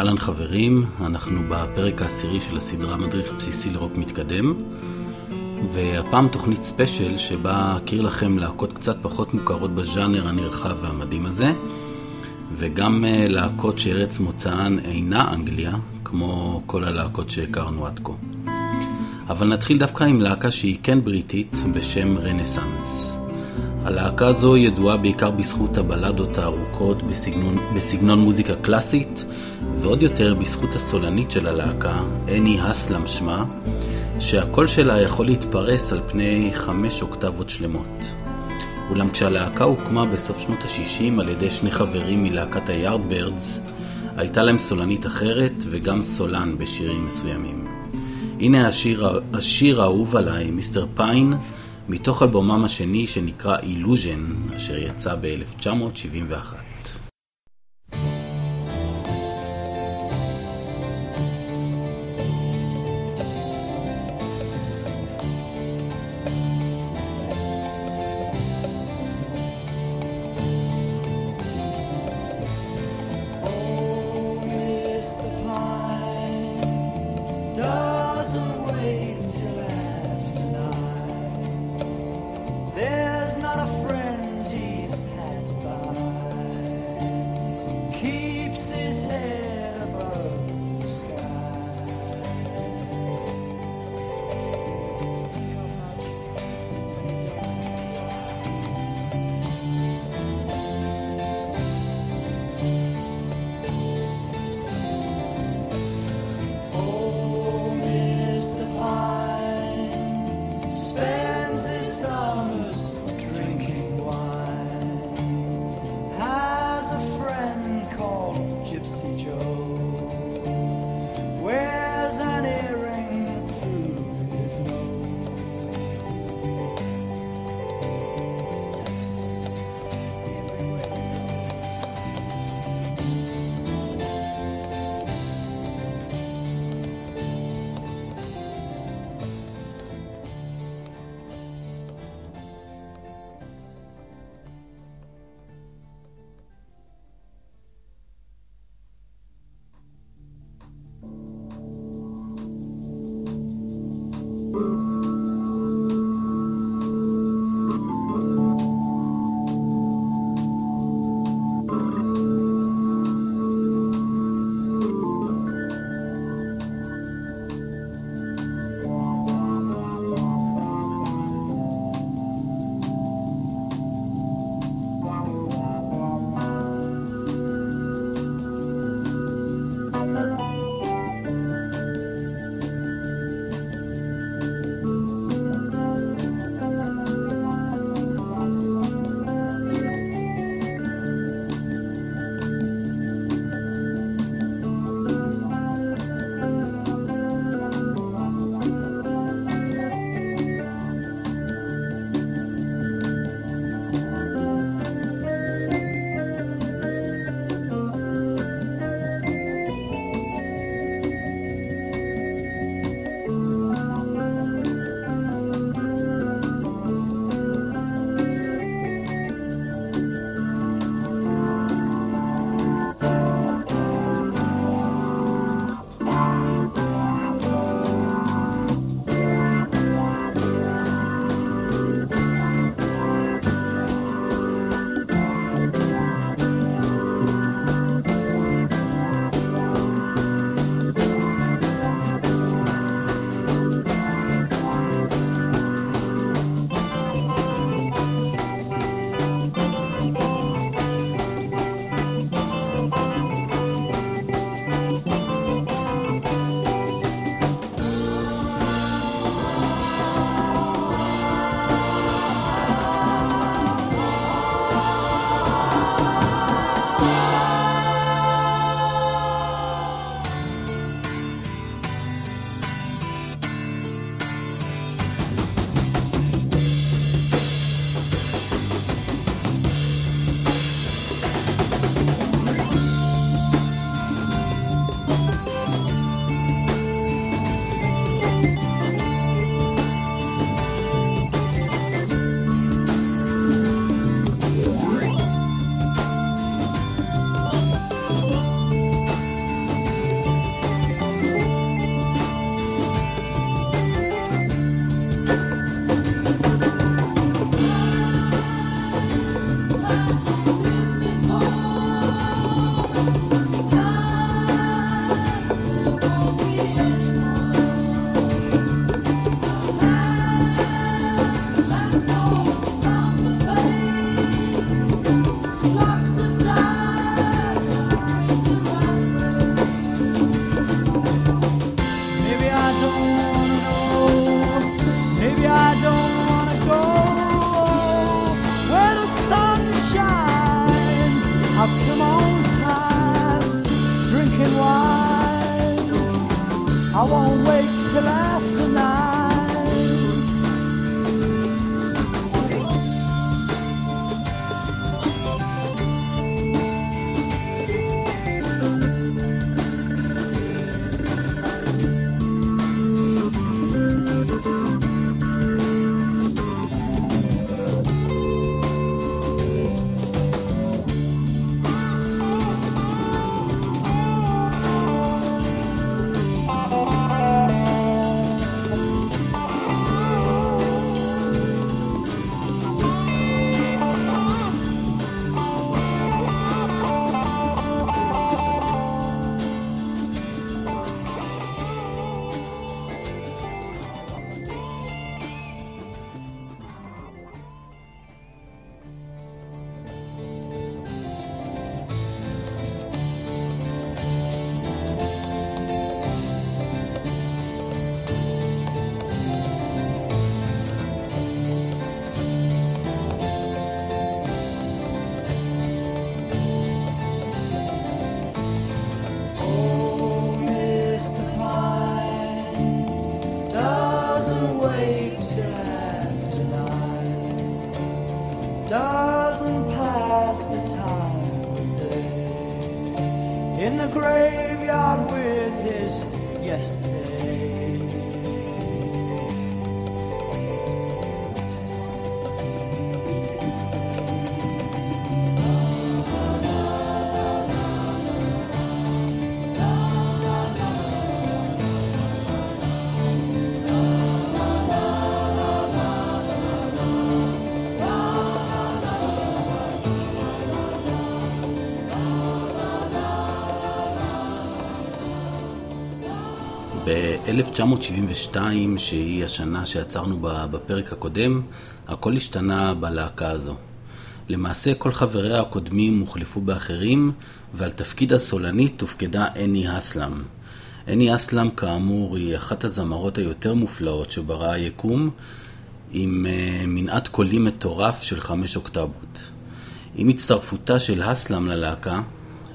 אהלן חברים, אנחנו בפרק העשירי של הסדרה מדריך בסיסי לרוק מתקדם, והפעם תוכנית ספיישל שבה אכיר לכם להקות קצת פחות מוכרות בז'אנר הנרחב והמדהים הזה, וגם להקות שארץ מוצאן אינה אנגליה, כמו כל הלהקות שהכרנו עד כה. אבל נתחיל דווקא עם להקה שהיא כן בריטית בשם רנסנס. הלהקה הזו ידועה בעיקר בזכות הבלדות הארוכות בסגנון מוזיקה קלאסית, ועוד יותר בזכות הסולנית של הלהקה, אני הסלם שמה, שהקול שלה יכול להתפרס על פני 5 אוקטבות שלמות. אולם כשהלהקה הוקמה בסוף שנות ה-60 על ידי שני חברים מלהקת היארדברדס, הייתה להם סולנית אחרת וגם סולן בשירים מסוימים. הנה השיר האהוב עליי, מיסטר פיין, מתוך אלבומם השני שנקרא Illusion, אשר יצא ב-1971. I won't wait till after night. Doesn't pass the time of day in the graveyard with his yesterday. ב-1972, שהיא השנה שעצרנו בפרק הקודם, הכל השתנה בלהקה הזו. למעשה כל חבריה הקודמים הוחלפו באחרים, ועל תפקיד הסולנית תופקדה אני הסלם. אני הסלם כאמור היא אחת הזמרות היותר מופלאות שברא היקום, עם מנעד קולי מטורף של 5 אוקטבות. עם הצטרפותה של הסלם ללהקה,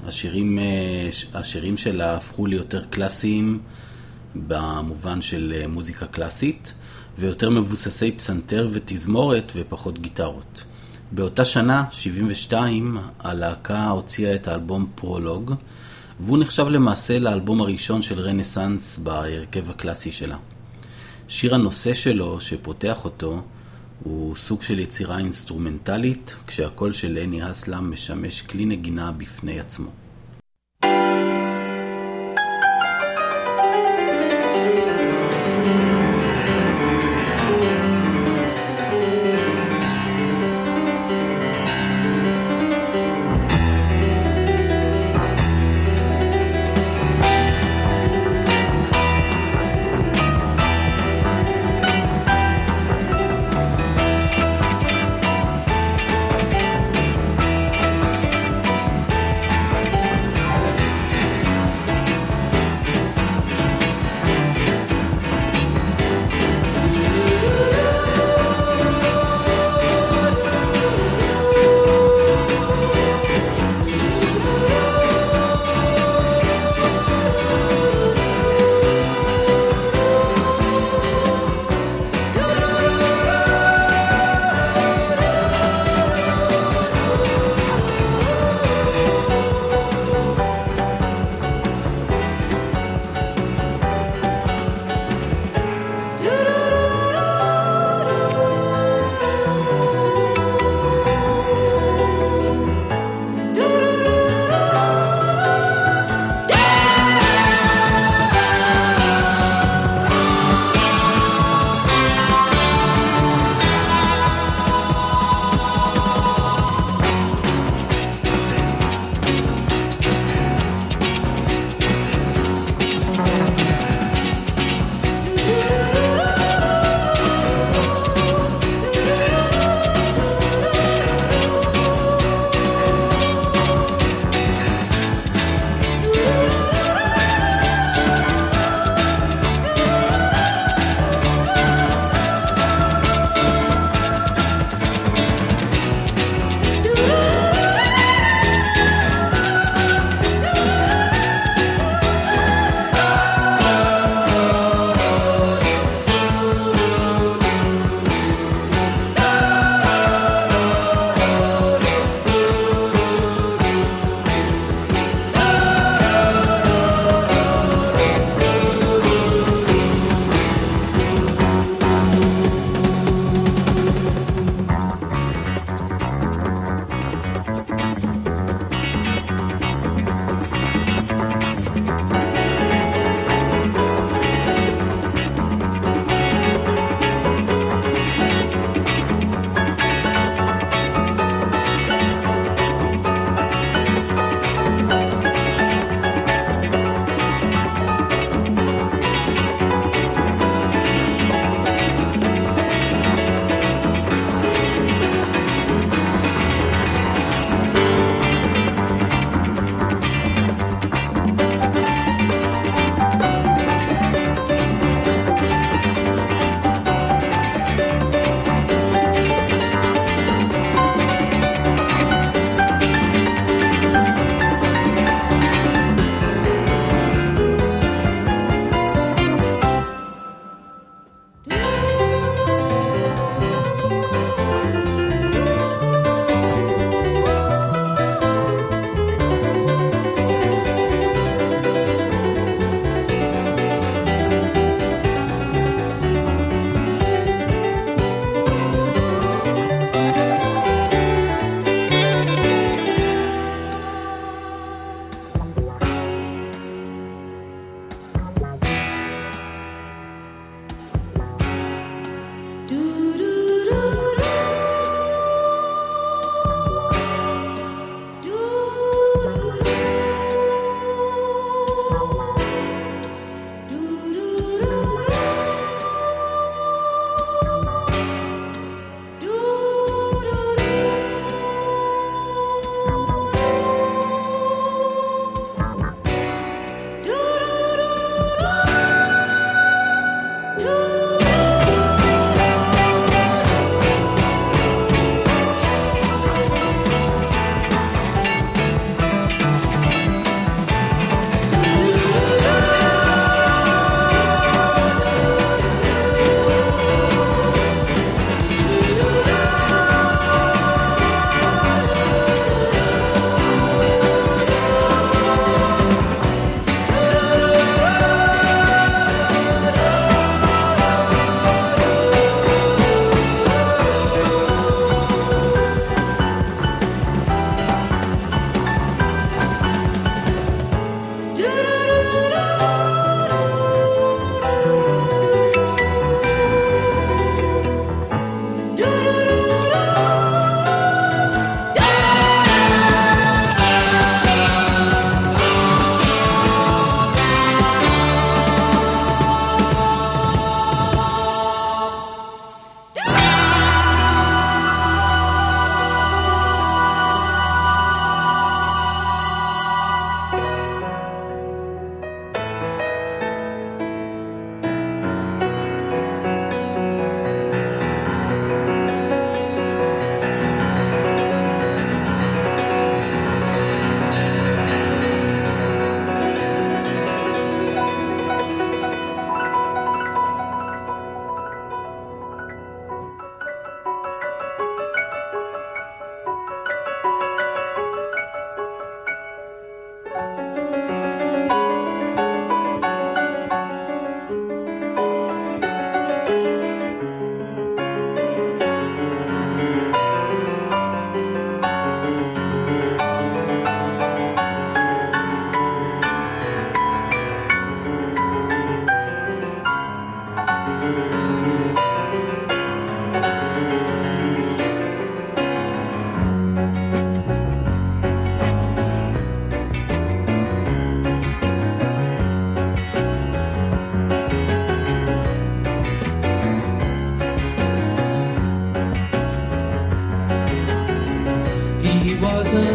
השירים שלה הפכו ליותר קלאסיים, במובן של מוזיקה קלאסית, ויותר מבוססי פסנתר ותזמורת ופחות גיטרות. באותה שנה, 72, הלהקה הוציאה את האלבום פרולוג, והוא נחשב למעשה לאלבום הראשון של רנסנס בהרכב הקלאסי שלה. שיר הנושא שלו, שפותח אותו, הוא סוג של יצירה אינסטרומנטלית, כשהקול של אני הסלם משמש כלי נגינה בפני עצמו.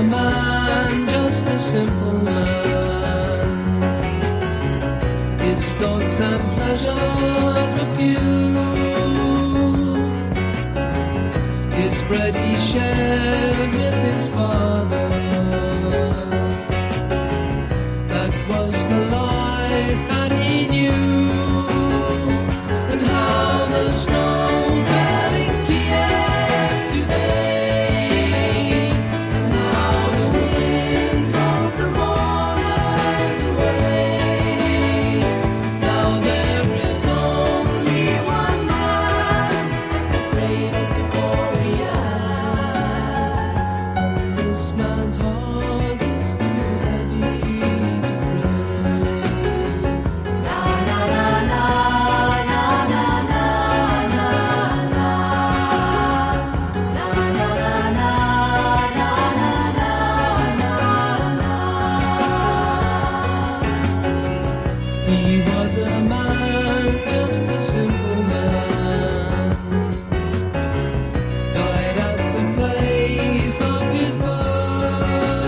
a man, just a simple man. His thoughts and pleasures were few. His bread he shared with his father. That was the life that he knew. And how the snow fell in Kiev today, and how the wind drove the mourners away. Now there is only one man at the grave of the Boreal, and this man's heart is too heavy to break. Na na na na na na na na na na na na He was a man, just a simple man, died at the place of his birth.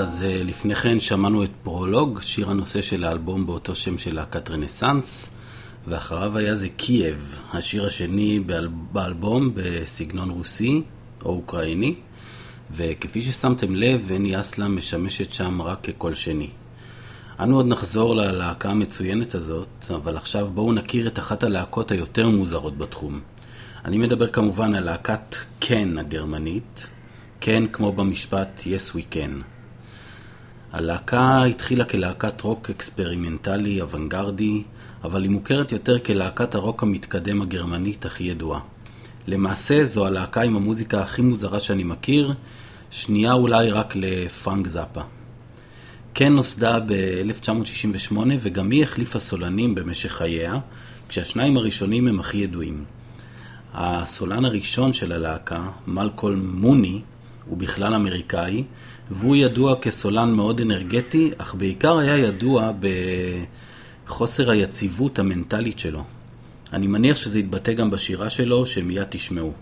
אז לפני כן שמענו את פרולוג, שיר הנושא של האלבום באותו שם של להקת רנסנס, ואחריו היה זה קייב, השיר השני באלבום בסגנון רוסי או אוקראיני, וכפי ששמתם לב, וני אסלם משמשת שם רק כקול שני. אנו עוד נחזור ללהקה המצוינת הזאת, אבל עכשיו בואו נכיר את אחת הלהקות היותר מוזרות בתחום. אני מדבר כמובן על להקת קן הגרמנית, קן כמו במשפט Yes We Can. הלהקה התחילה כלהקת רוק אקספרימנטלי, אוונגרדי, אבל היא מוכרת יותר כלהקת הרוק המתקדם הגרמנית הכי ידועה. למעשה זו הלהקה עם המוזיקה הכי מוזרה שאני מכיר, שנייה אולי רק לפרנק זאפה. קן נוסדה ב-1968 וגם היא החליפה סולנים במשך חייה, כשהשניים הראשונים הם הכי ידועים. הסולן הראשון של הלהקה, מלקולם מוני, הוא בכלל אמריקאי, והוא ידוע כסולן מאוד אנרגטי, אך בעיקר היה ידוע בחוסר היציבות המנטלית שלו. אני מניח שזה יתבטא גם בשירה שלו, שמיד תשמעו.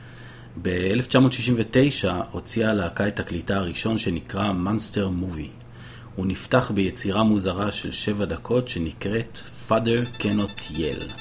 ב-1969 הוציאה הלהקה את תקליטה הראשון שנקרא Monster Movie. הוא נפתח ביצירה מוזרה של 7 דקות שנקראת Father Cannot Yell.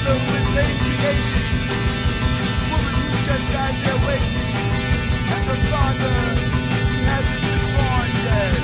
mother with baby aging, woman who just stands there waiting, and the father, he hasn't been born yet.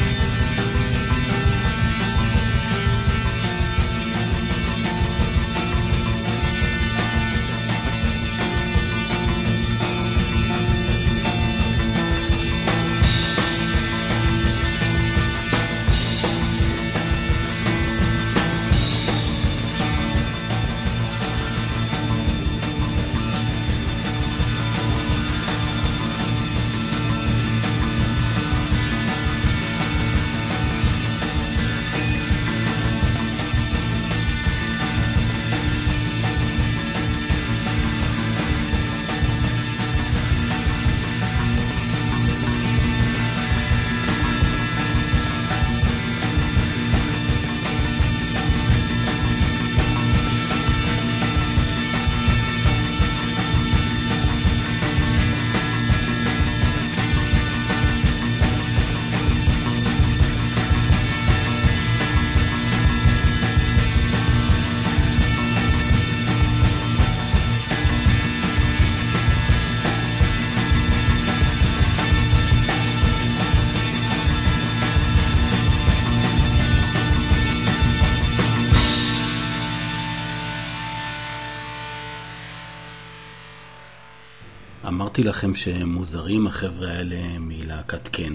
אמרתי לכם שהם מוזרים החבר'ה האלה מלהקת כן,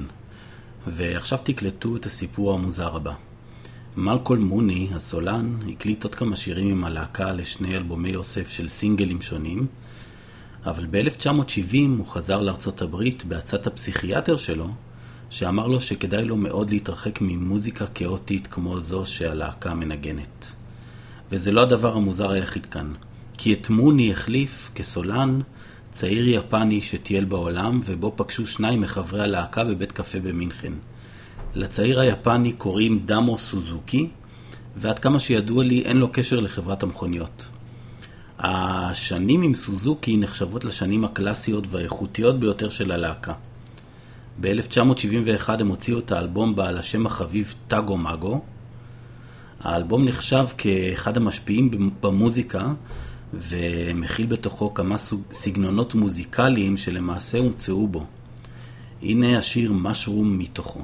ועכשיו תקלטו את הסיפור המוזר הבא. מלקול מוני, הסולן, הקליט עוד כמה שירים עם הלהקה לשני אלבומי יוסף של סינגלים שונים, אבל ב-1970 הוא חזר לארצות הברית בעצת הפסיכיאטר שלו, שאמר לו שכדאי לו מאוד להתרחק ממוזיקה כאוטית כמו זו שהלהקה מנגנת. וזה לא הדבר המוזר היחיד כאן, כי את מוני החליף כסולן צעיר יפני שטייל בעולם, ובו פגשו שניים מחברי הלהקה בבית קפה במינכן. לצעיר היפני קוראים דאמו סוזוקי, ועד כמה שידוע לי אין לו קשר לחברת המכוניות. השנים עם סוזוקי נחשבות לשנים הקלאסיות והאיכותיות ביותר של הלהקה. ב-1971 הם הוציאו את האלבום בעל השם החביב טאגו מאגו. האלבום נחשב כאחד המשפיעים במוזיקה, ומכיל בתוכו כמה סגנונות מוזיקליים שלמעשה הומצאו בו. הנה השיר משרום מתוכו.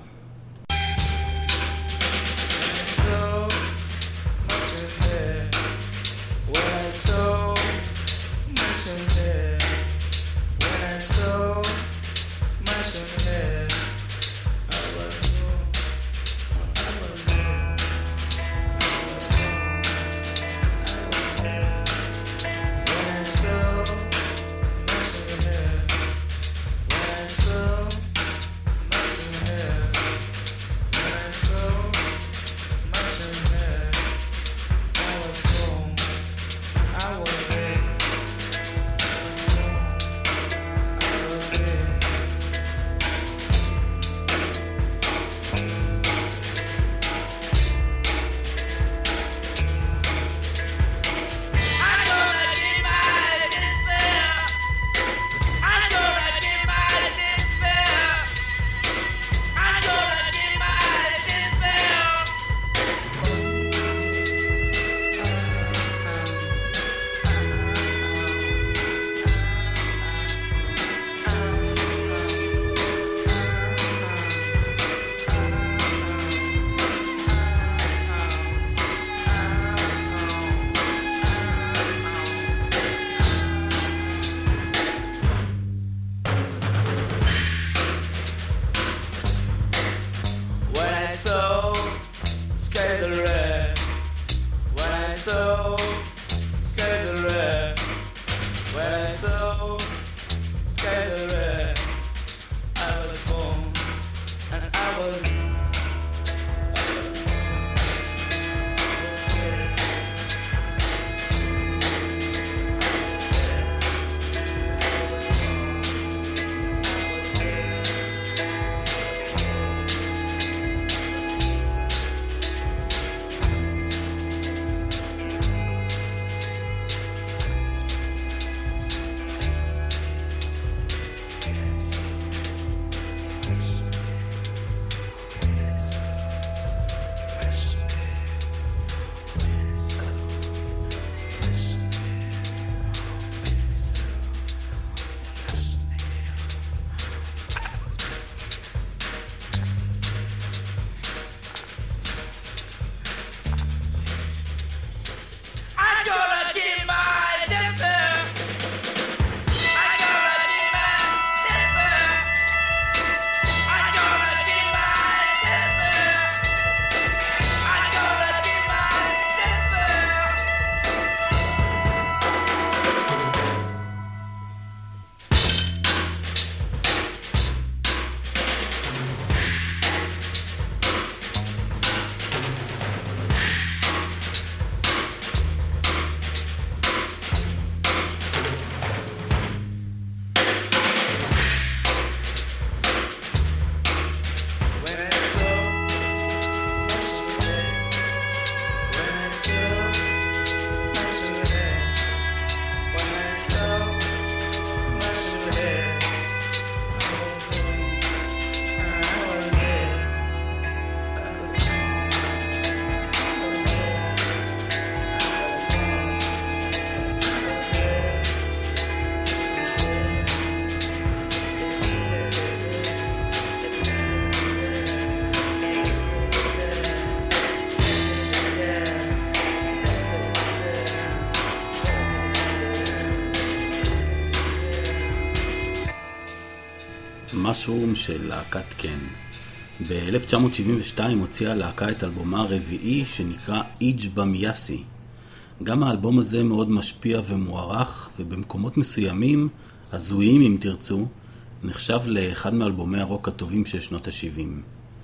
משרום של להקת קן. ב-1972 הוציאה הלהקה את אלבומה הרביעי שנקרא איג' במייסי. גם האלבום הזה מאוד משפיע ומוערך, ובמקומות מסוימים, הזויים אם תרצו, נחשב לאחד מאלבומי הרוק הטובים של שנות ה-70.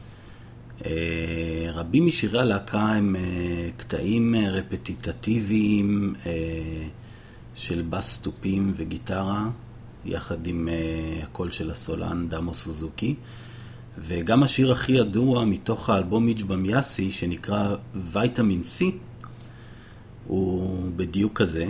רבים משירי הלהקה הם קטעים רפטיטטיביים של בס תופים וגיטרה, יחד עם הקול של הסולן דאמו סוזוקי. וגם השיר הכי ידוע מתוך האלבום איג' במייסי, שנקרא ויטמין C, הוא בדיוק כזה.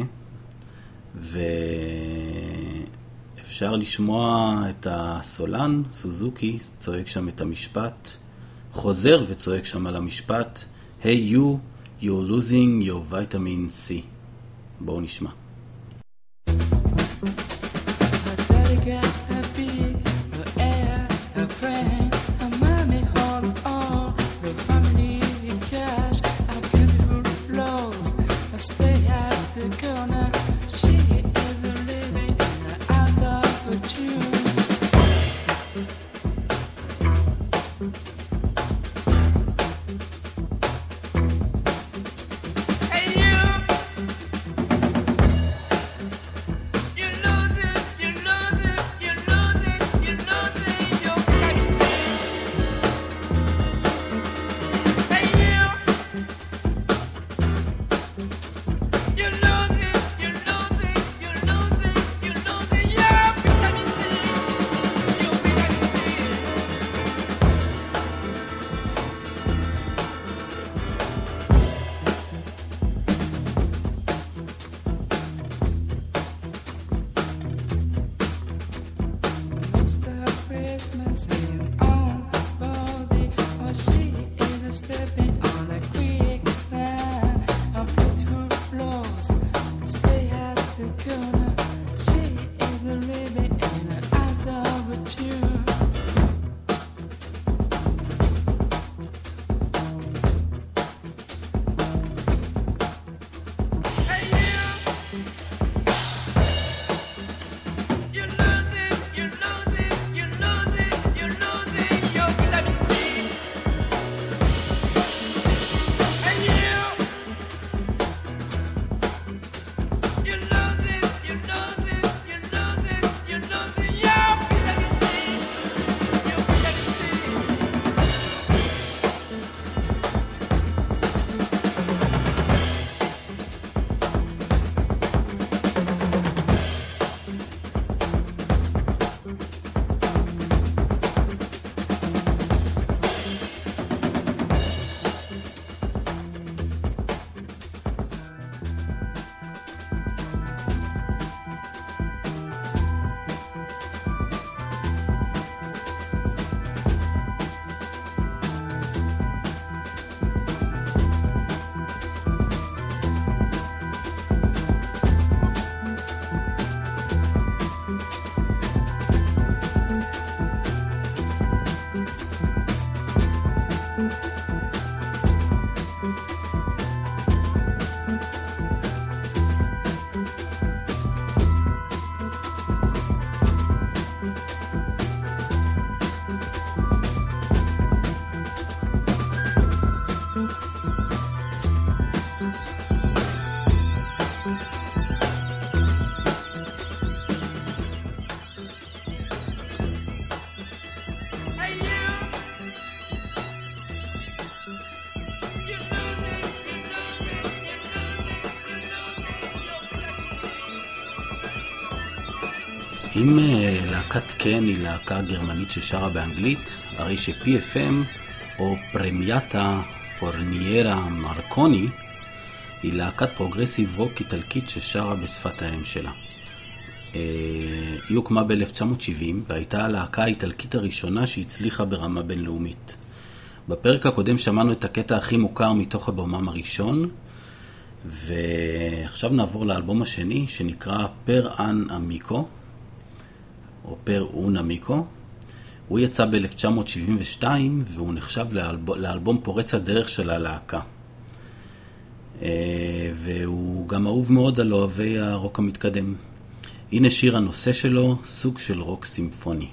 ואפשר לשמוע את הסולן סוזוקי צועק שם את המשפט, חוזר וצועק שם על המשפט, Hey you, you're losing your vitamin C. בואו נשמע. אם להקת קן היא להקה גרמנית ששרה באנגלית, הרי ש-PFM או פרמיאטה פורניירה מרקוני היא להקת פרוגרסיב רוק איטלקית ששרה בשפת האם שלה. היא הוקמה ב-1970 והייתה הלהקה האיטלקית הראשונה שהצליחה ברמה בינלאומית. בפרק הקודם שמענו את הקטע הכי מוכר מתוך אלבומם הראשון, ועכשיו נעבור לאלבום השני שנקרא פר אן אמיקו, או פר און אמיקו. הוא יצא ב-1972 והוא נחשב לאלבום פורץ הדרך של הלהקה. והוא גם אהוב מאוד על אוהבי הרוק המתקדם. הנה שיר הנושא שלו, סוג של רוק סימפוני.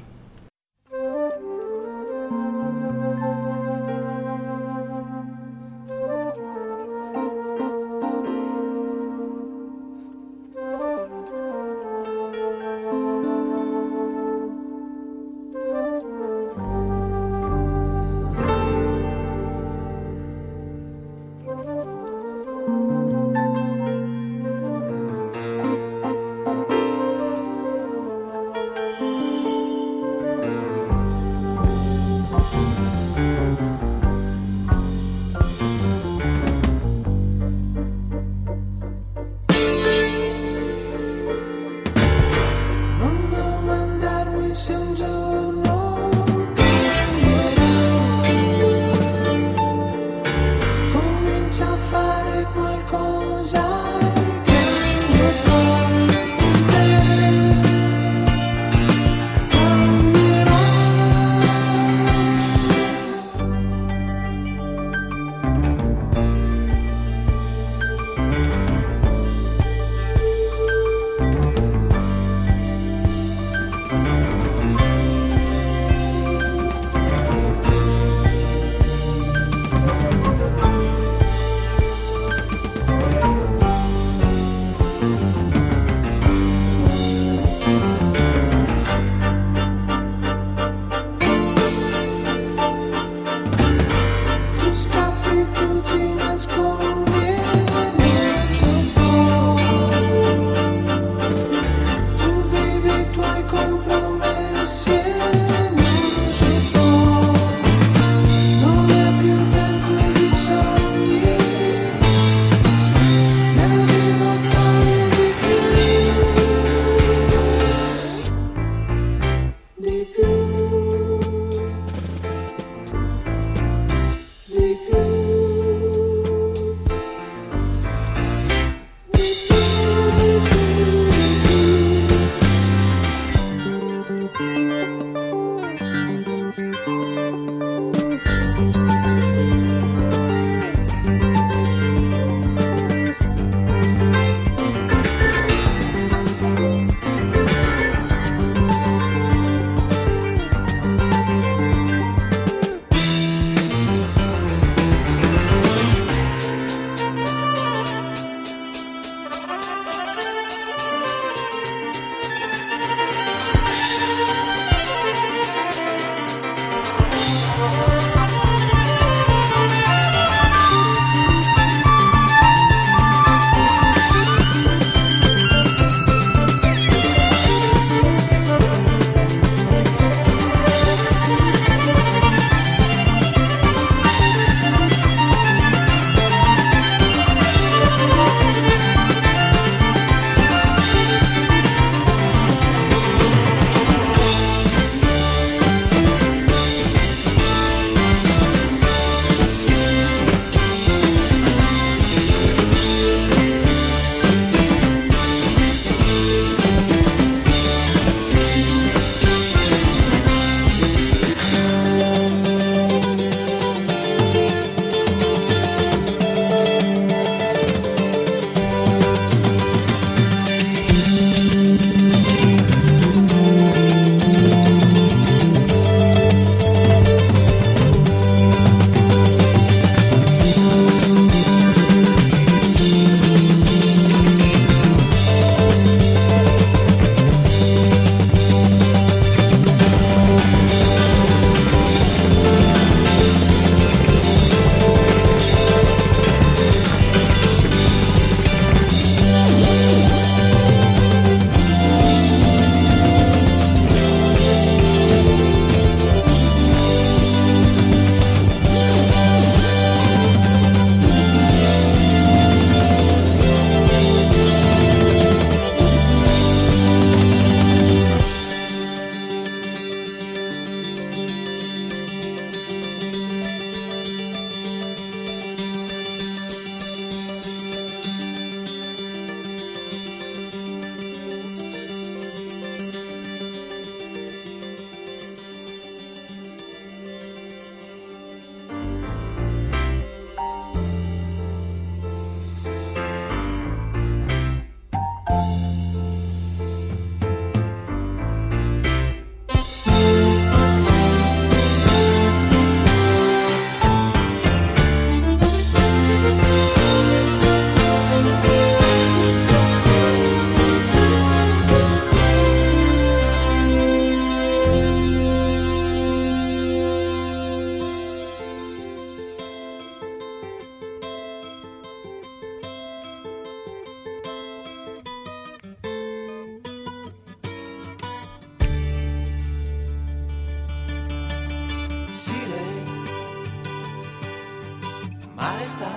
maestà,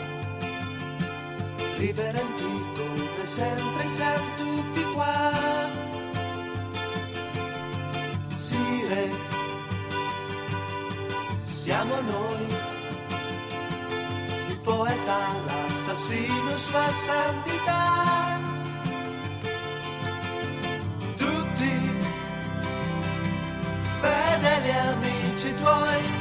riverenti come sempre siamo tutti qua. Sì, re, siamo noi, il poeta, l'assassino, sua santità. Tutti fedeli amici tuoi.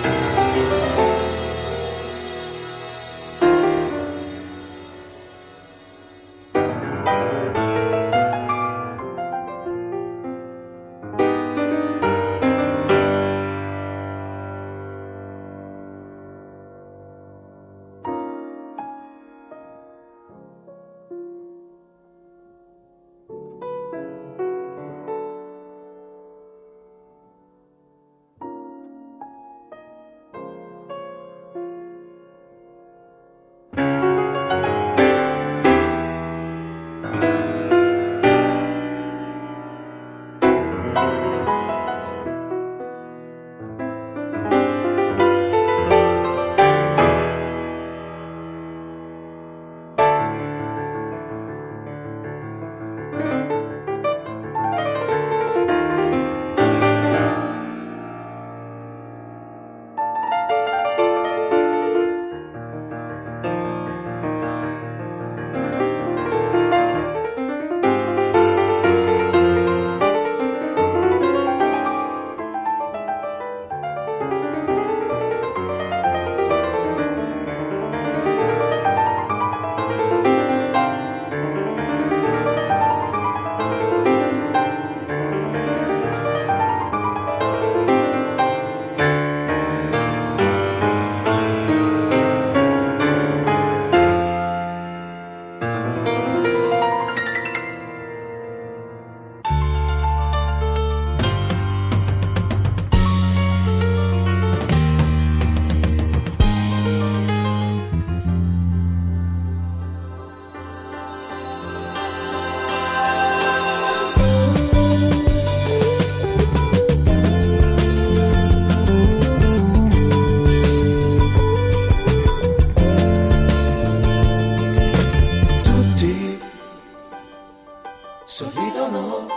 sorridono,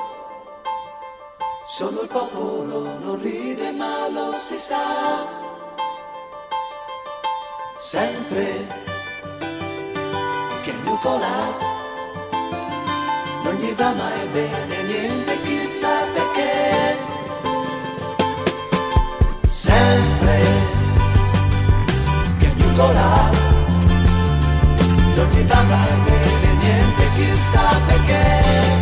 solo il popolo non ride ma lo si sa, sempre che Nicola non gli va mai bene niente, chissà perché, sempre che Nicola non gli va mai bene niente, chissà perché.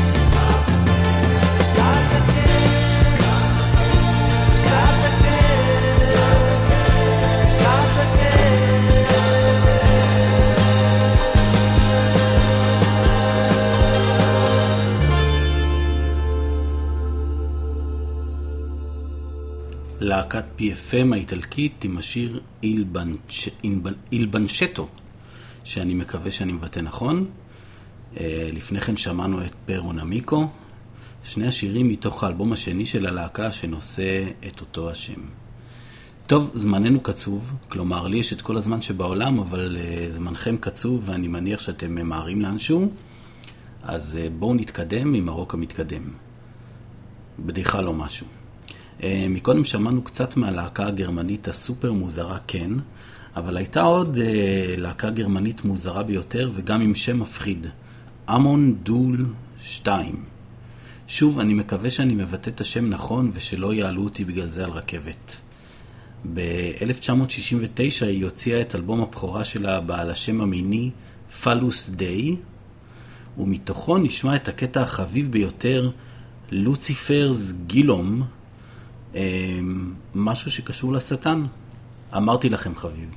להקת PFM האיטלקית עם השיר איל בנצ'טו, שאני מקווה שאני מבטא נכון. לפני כן שמענו את פרו נמיקו, שני השירים מתוך האלבום השני של הלהקה שנושא את אותו השם. טוב, זמננו קצוב, כלומר לי יש את כל הזמן שבעולם, אבל זמנכם קצוב ואני מניח שאתם ממהרים לאנשהו, אז בואו נתקדם עם הרוק המתקדם. בדיחה לא משהו. מקודם שמענו קצת מהלהקה הגרמנית הסופר מוזרה כן, אבל הייתה עוד להקה גרמנית מוזרה ביותר וגם עם שם מפחיד, אמון דול 2. שוב, אני מקווה שאני מבטא את השם נכון ושלא יעלו אותי בגלל זה על רכבת. ב-1969 היא הוציאה את אלבום הבכורה שלה בעל השם המיני פלוס דיי, ומתוכו נשמע את הקטע החביב ביותר, לוציפרס גילום, משהו שקשור לשטן. אמרתי לכם חביב.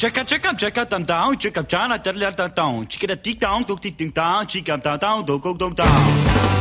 check up, down, check up, China, down, check it a tick down, do tick down, check up, down, do go down.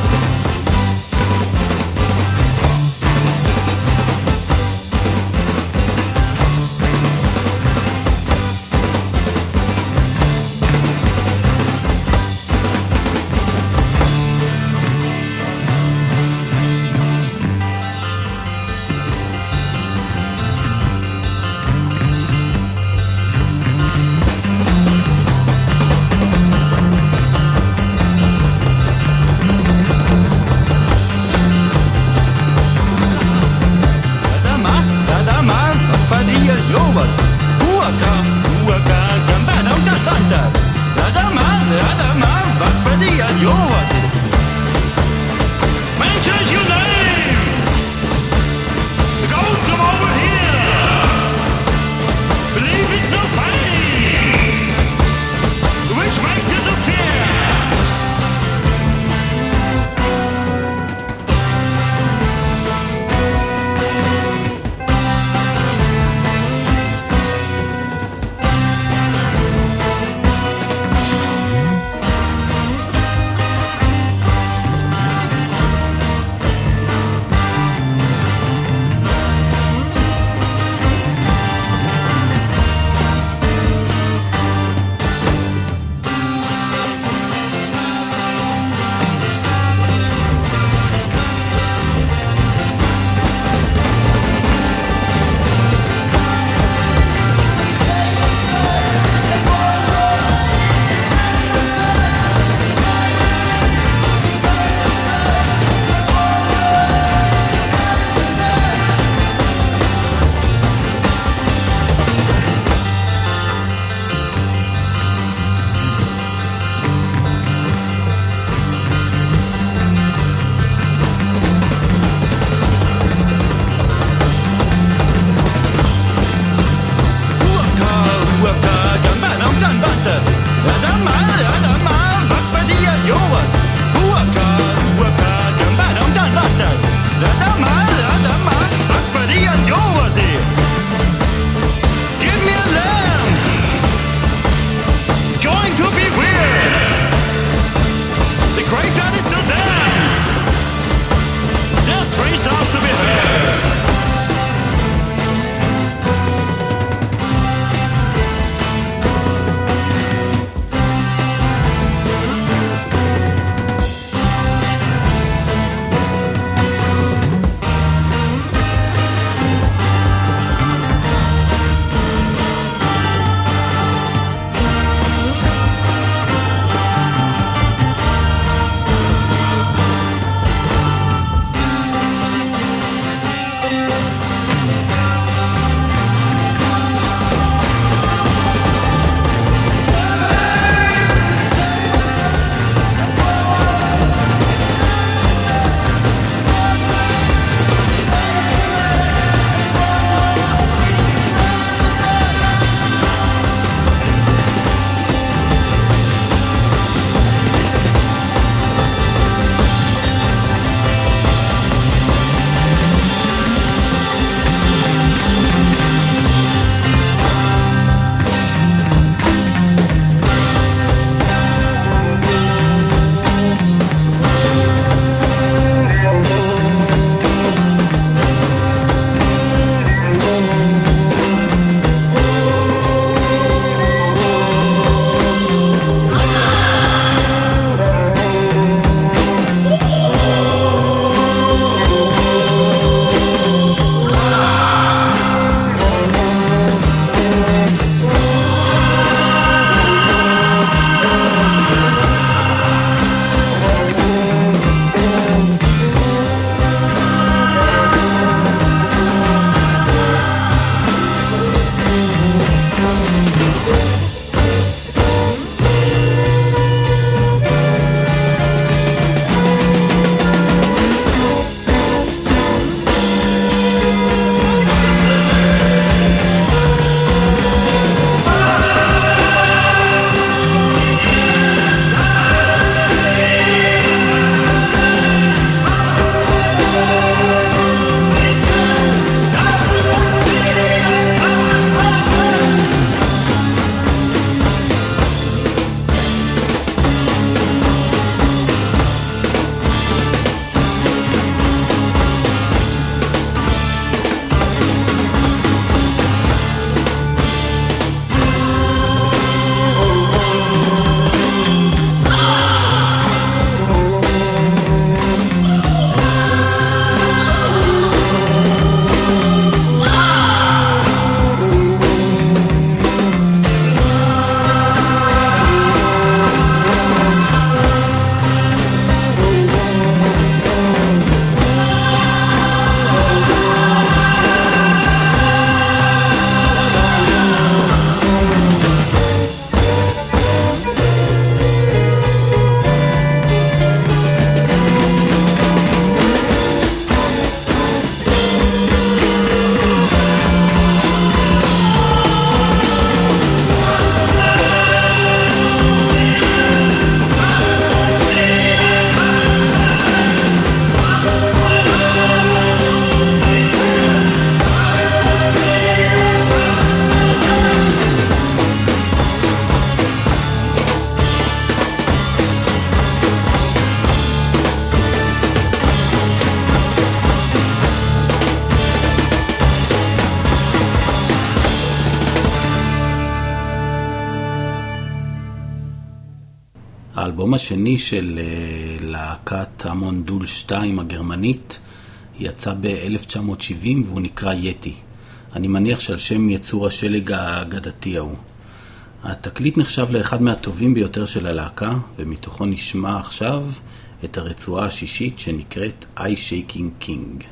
האלבום השני של להקת המון דול 2 הגרמנית יצא ב-1970 והוא נקרא יטי. אני מניח שעל שם יצור השלג האגדתי ההוא. התקליט נחשב לאחד מהטובים ביותר של הלהקה, ומתוכו נשמע עכשיו את הרצועה השישית שנקראת I Shaking King.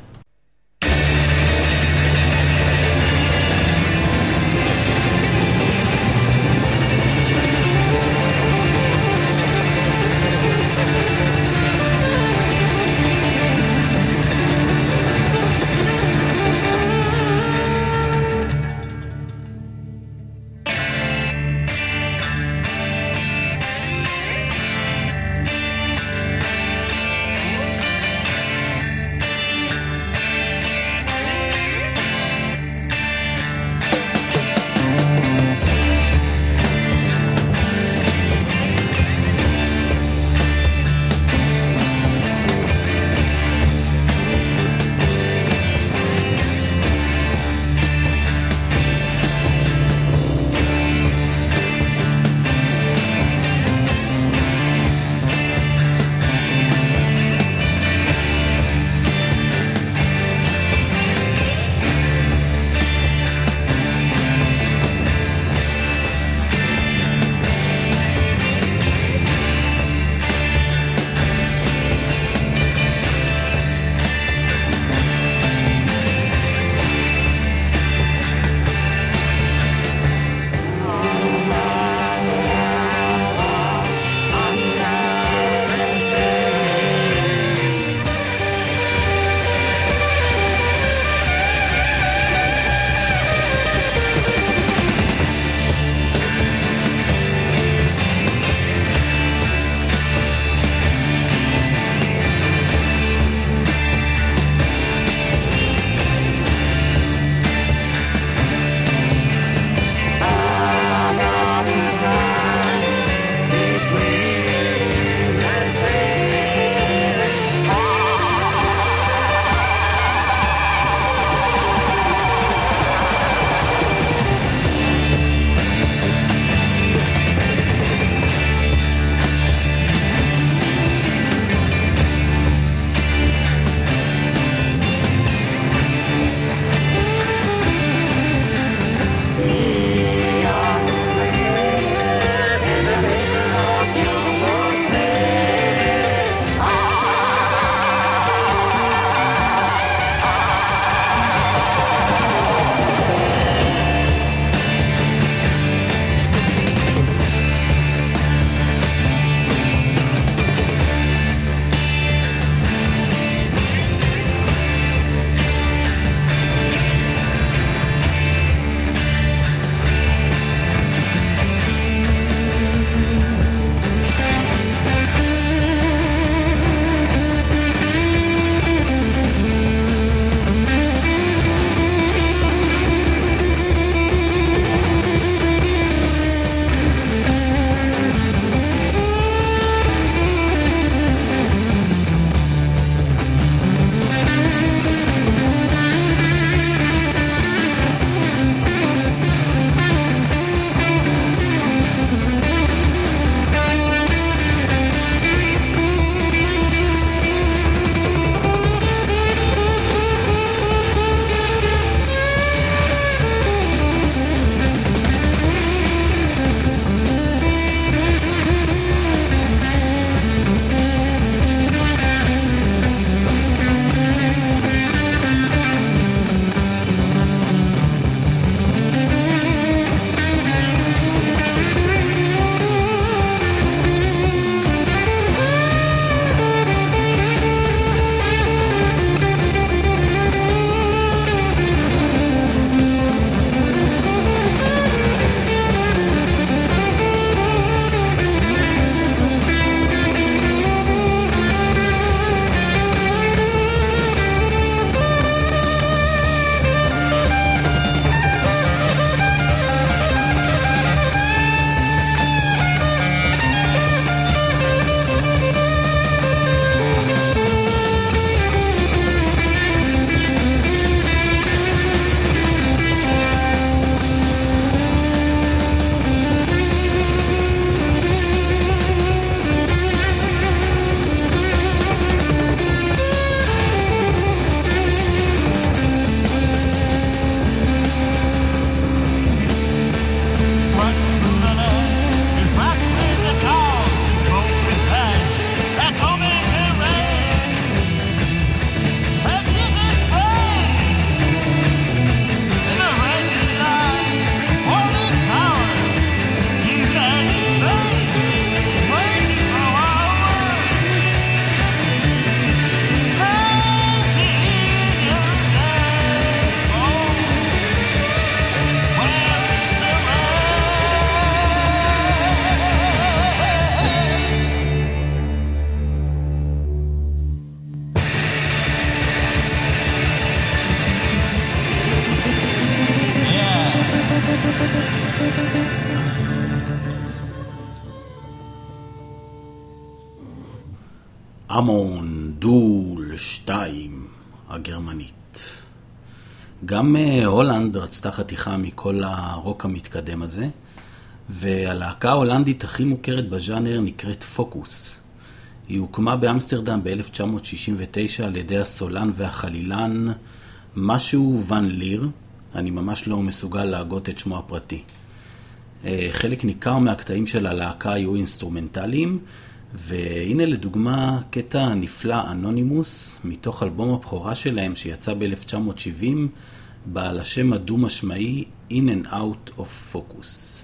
אמון דול 2 הגרמנית. גם הולנד רצתה חתיכה מכל הרוק המתקדם הזה, והלהקה ההולנדית הכי מוכרת בז'אנר נקראת פוקוס. היא הוקמה באמסטרדם ב-1969 על ידי הסולן והחלילן משהו ון ליר, אני ממש לא מסוגל להגות את שמו הפרטי. חלק ניכר מהקטעים של הלהקה היו אינסטרומנטליים, והנה לדוגמה קטע נפלא אנונימוס מתוך אלבום הבכורה שלהם שיצא ב-1970 בעל השם הדו-משמעי In and Out of Focus.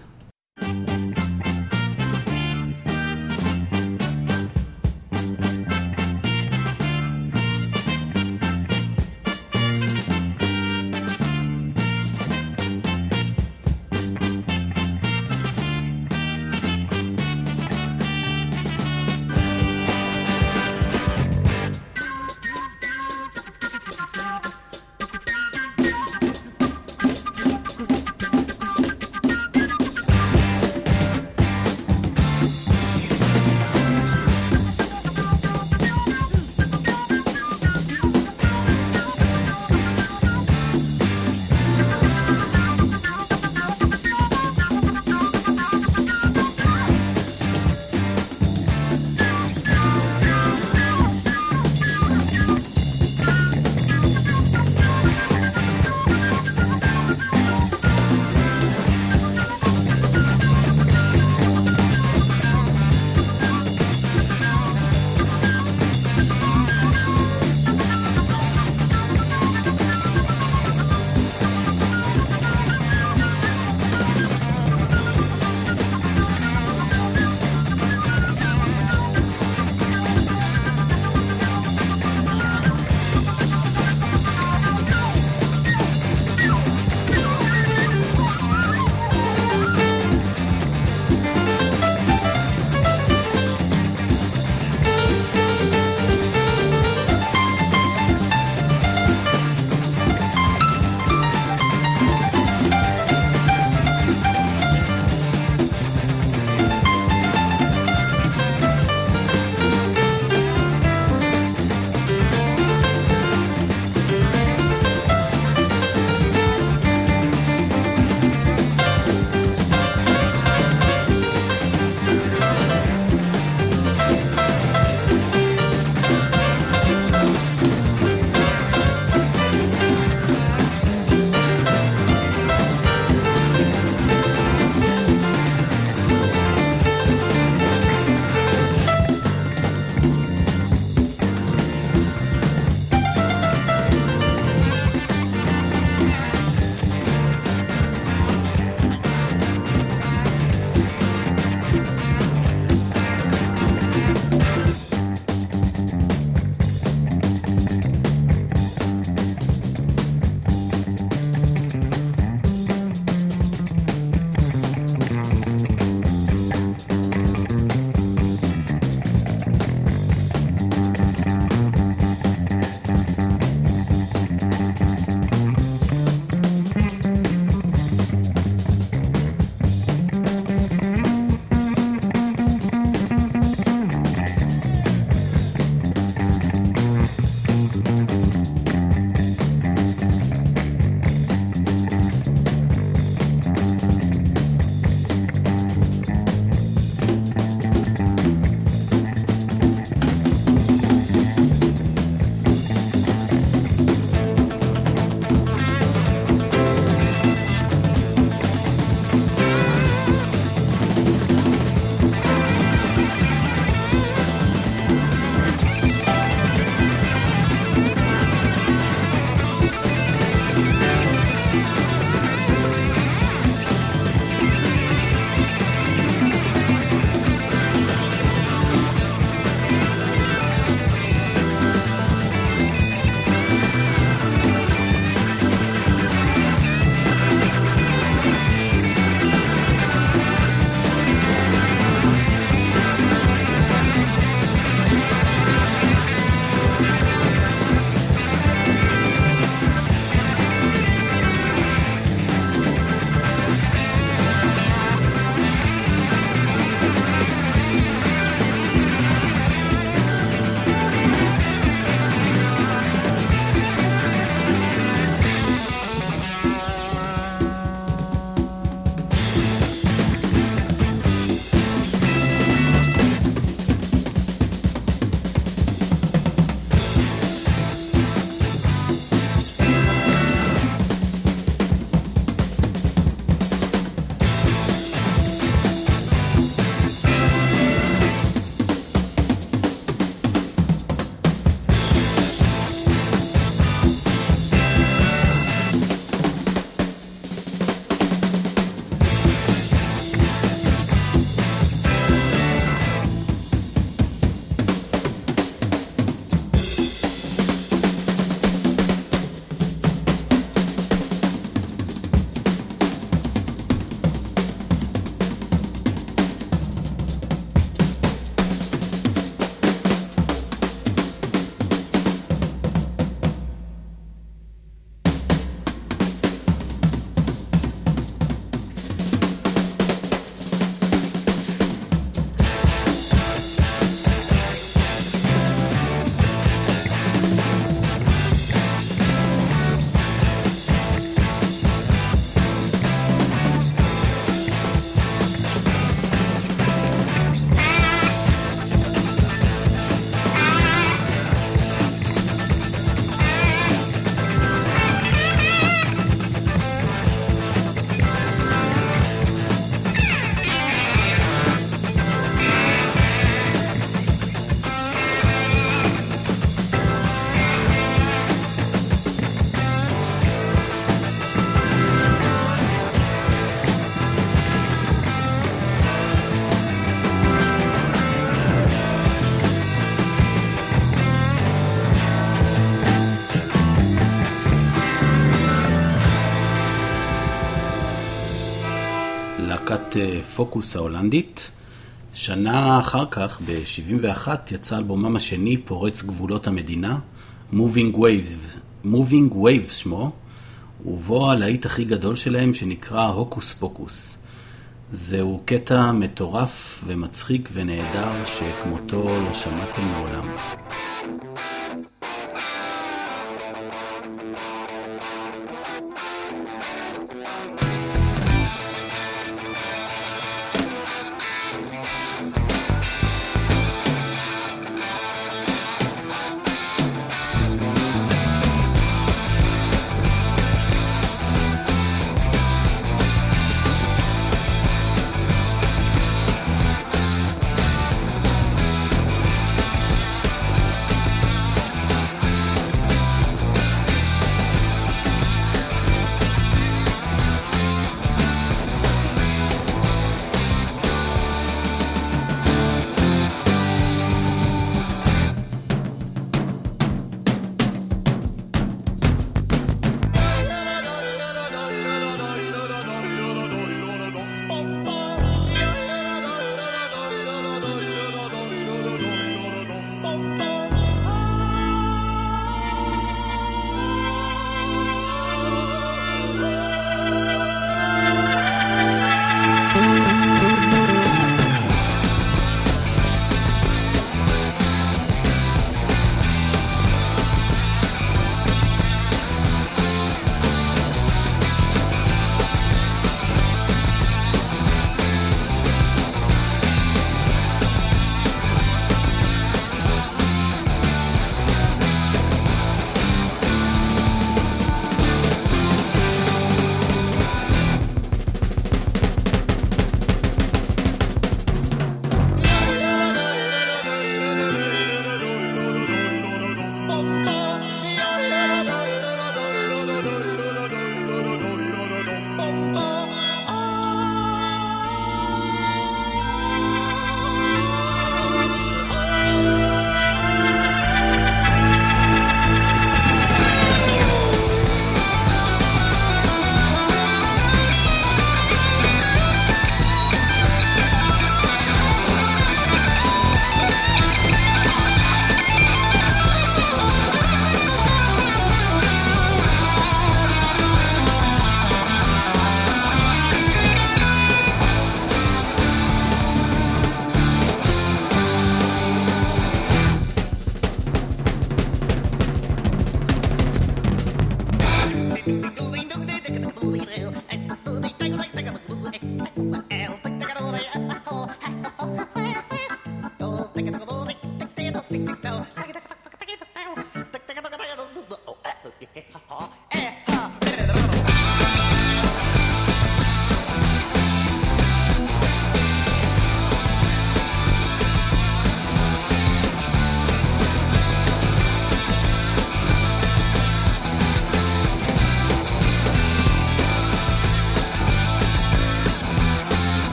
להקת פוקוס ההולנדית. שנה אחר כך, ב-71, יצא אלבומם השני, פורץ גבולות המדינה, Moving Waves שמו, ובו הלהיט הכי גדול שלהם שנקרא הוקוס פוקוס. זהו קטע מטורף ומצחיק ונהדר שכמותו לא שמעתם מעולם.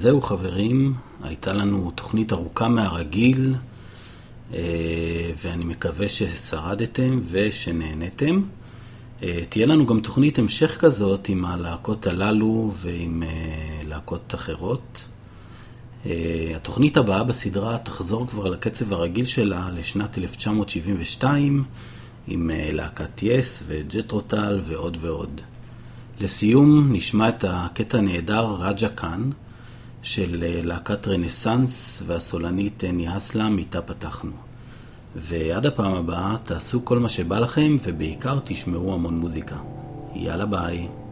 זהו חברים, הייתה לנו תוכנית ארוכה מהרגיל, ואני מקווה ששרדתם ושנהנתם. תהיה לנו גם תוכנית המשך כזאת עם הלהקות הללו ועם להקות אחרות. התוכנית הבאה בסדרה תחזור כבר לקצב הרגיל שלה לשנת 1972 עם להקת יס וג'טרוטל ועוד ועוד. לסיום נשמע את הקטע נהדר רג'ה קאן של להקת רנסנס והסולנית ניהסלם איתה פתחנו. ועד הפעם הבאה תעשו כל מה שבא לכם ובעיקר תשמעו המון מוזיקה. יאללה ביי.